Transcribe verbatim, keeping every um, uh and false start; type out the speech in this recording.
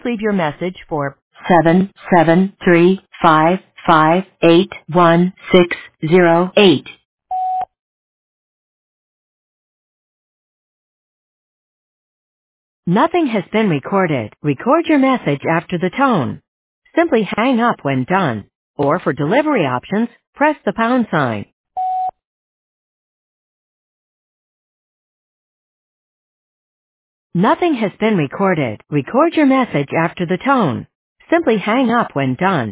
leave your message for seven seven three five five eight one six zero eight. Nothing has been recorded. Record your message after the tone. Simply hang up when done. Or for delivery options, press the pound sign. Nothing has been recorded. Record your message after the tone. Simply hang up when done.